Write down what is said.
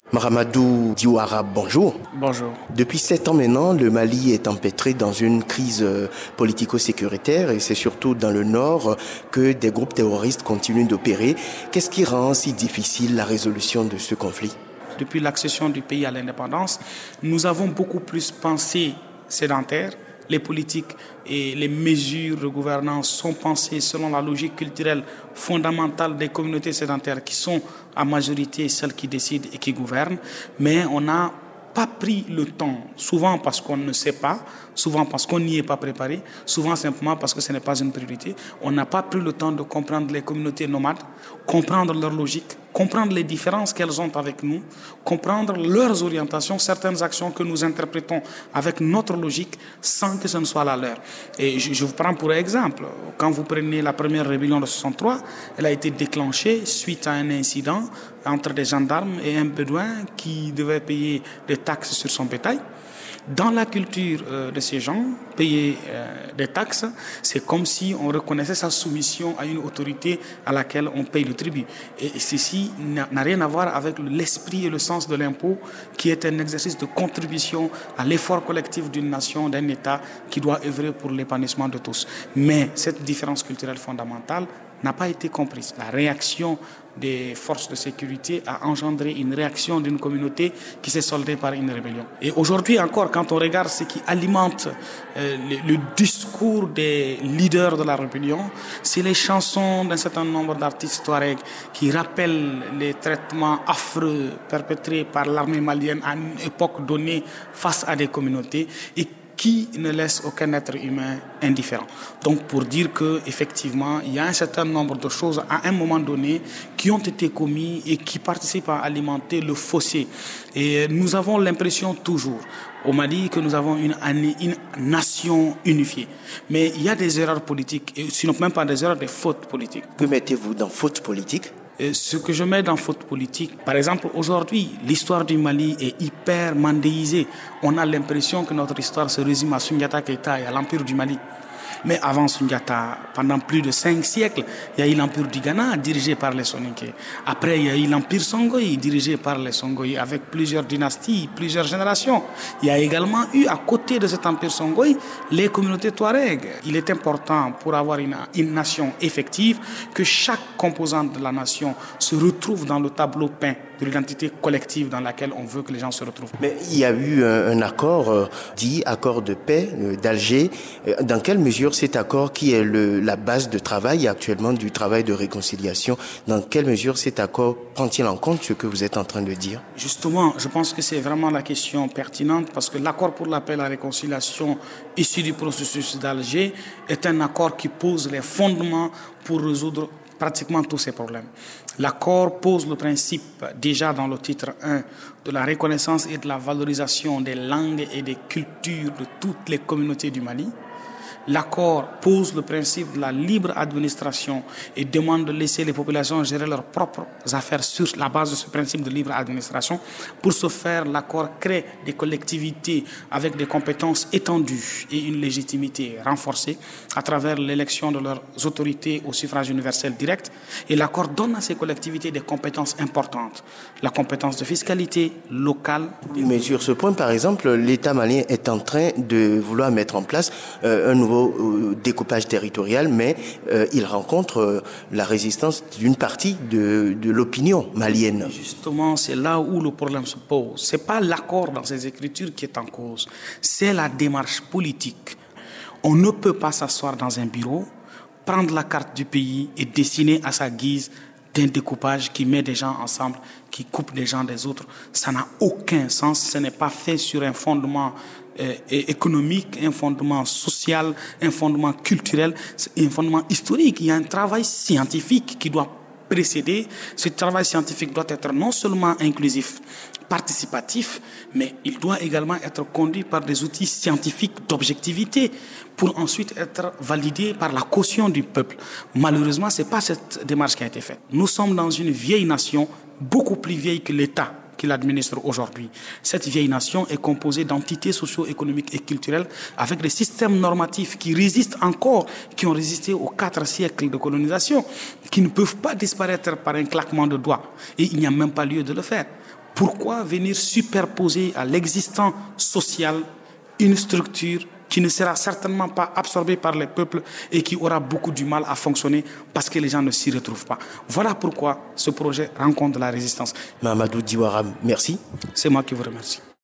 Mahamadou Diouara, bonjour. Bonjour. Depuis 7 ans maintenant, le Mali est empêtré dans une crise politico-sécuritaire et c'est surtout dans le nord que des groupes terroristes continuent d'opérer. Qu'est-ce qui rend si difficile la résolution de ce conflit? Depuis l'accession du pays à l'indépendance, nous avons beaucoup plus pensé sédentaire. Les politiques et les mesures de gouvernance sont pensées selon la logique culturelle fondamentale des communautés sédentaires qui sont à majorité celles qui décident et qui gouvernent. Mais on n'a pas pris le temps, souvent parce qu'on ne sait pas, souvent parce qu'on n'y est pas préparé, souvent simplement parce que ce n'est pas une priorité. On n'a pas pris le temps de comprendre les communautés nomades, comprendre leur logique, comprendre les différences qu'elles ont avec nous, comprendre leurs orientations, certaines actions que nous interprétons avec notre logique sans que ce ne soit la leur. Et je vous prends pour exemple, quand vous prenez la première rébellion de 63, elle a été déclenchée suite à un incident entre des gendarmes et un bédouin qui devait payer des taxes sur son bétail. Dans la culture de ces gens, payer des taxes, c'est comme si on reconnaissait sa soumission à une autorité à laquelle on paye le tribut. Et ceci n'a rien à voir avec l'esprit et le sens de l'impôt, qui est un exercice de contribution à l'effort collectif d'une nation, d'un État, qui doit œuvrer pour l'épanouissement de tous. Mais cette différence culturelle fondamentale n'a pas été comprise. La réaction des forces de sécurité a engendré une réaction d'une communauté qui s'est soldée par une rébellion. Et aujourd'hui encore, quand on regarde ce qui alimente le discours des leaders de la rébellion, c'est les chansons d'un certain nombre d'artistes touaregs qui rappellent les traitements affreux perpétrés par l'armée malienne à une époque donnée face à des communautés et qui ne laisse aucun être humain indifférent. Donc pour dire qu'effectivement, il y a un certain nombre de choses à un moment donné qui ont été commises et qui participent à alimenter le fossé. Et nous avons l'impression toujours au Mali que nous avons une nation unifiée. Mais il y a des erreurs politiques, et sinon même pas des erreurs, des fautes politiques. Que mettez-vous dans faute politique? Ce que je mets dans faute politique, par exemple, aujourd'hui, l'histoire du Mali est hyper mandéisée. On a l'impression que notre histoire se résume à Soundiata Keïta et à l'Empire du Mali. Mais avant Soundiata, pendant plus de 5 siècles, il y a eu l'Empire du Ghana dirigé par les Soninké. Après, il y a eu l'Empire Songhai dirigé par les Songhai avec plusieurs dynasties, plusieurs générations. Il y a également eu, à côté de cet Empire Songhai, les communautés Touareg. Il est important pour avoir une nation effective que chaque composante de la nation se retrouve dans le tableau peint de l'identité collective dans laquelle on veut que les gens se retrouvent. Mais il y a eu un accord dit accord de paix d'Alger. Dans quelle mesure cet accord, qui est la base de travail actuellement du travail de réconciliation, dans quelle mesure cet accord prend-il en compte ce que vous êtes en train de dire? Justement, je pense que c'est vraiment la question pertinente parce que l'accord pour la paix et la réconciliation issu du processus d'Alger est un accord qui pose les fondements pour résoudre pratiquement tous ces problèmes. L'accord pose le principe, déjà dans le titre 1, de la reconnaissance et de la valorisation des langues et des cultures de toutes les communautés du Mali. L'accord pose le principe de la libre administration et demande de laisser les populations gérer leurs propres affaires sur la base de ce principe de libre administration. Pour ce faire, l'accord crée des collectivités avec des compétences étendues et une légitimité renforcée à travers l'élection de leurs autorités au suffrage universel direct. Et l'accord donne à ces collectivités des compétences importantes. La compétence de fiscalité locale. Mais sur ce point, par exemple, l'État malien est en train de vouloir mettre en place un nouveau découpage territorial, mais il rencontre la résistance d'une partie de l'opinion malienne. Justement, c'est là où le problème se pose. Ce n'est pas l'accord dans ces écritures qui est en cause, c'est la démarche politique. On ne peut pas s'asseoir dans un bureau, prendre la carte du pays et dessiner à sa guise d'un découpage qui met des gens ensemble, qui coupe des gens des autres. Ça n'a aucun sens, ce n'est pas fait sur un fondement économique, un fondement social, un fondement culturel, un fondement historique. Il y a un travail scientifique qui doit précéder. Ce travail scientifique doit être non seulement inclusif, participatif, mais il doit également être conduit par des outils scientifiques d'objectivité pour ensuite être validé par la caution du peuple. Malheureusement, ce n'est pas cette démarche qui a été faite. Nous sommes dans une vieille nation, beaucoup plus vieille que l'État qui l'administre aujourd'hui. Cette vieille nation est composée d'entités socio-économiques et culturelles avec des systèmes normatifs qui résistent encore, qui ont résisté aux 4 siècles de colonisation, qui ne peuvent pas disparaître par un claquement de doigts. Et il n'y a même pas lieu de le faire. Pourquoi venir superposer à l'existant social une structure qui ne sera certainement pas absorbée par les peuples et qui aura beaucoup du mal à fonctionner parce que les gens ne s'y retrouvent pas. Voilà pourquoi ce projet rencontre la résistance. Mahamadou Diawara, merci. C'est moi qui vous remercie.